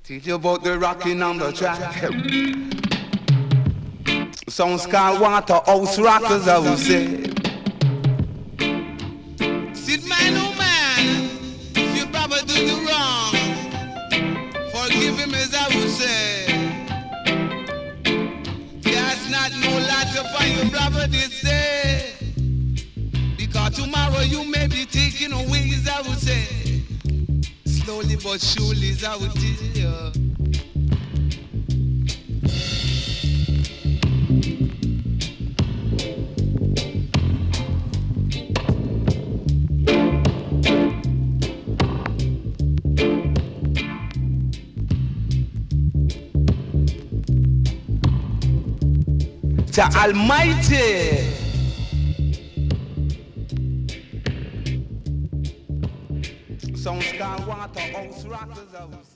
Teach you about the rocking on the track. Sounds called Waterhouse Rockers, I will say. Sit man, oh man, if your brother do you wrong, forgive him as I will say. Cast not no light upon your brother this day, because tomorrow you may be taken away, as I will say. Slowly but surely, as I will tell you. Jah Almighty. Sounds called Waterhouse Rockers, I will say.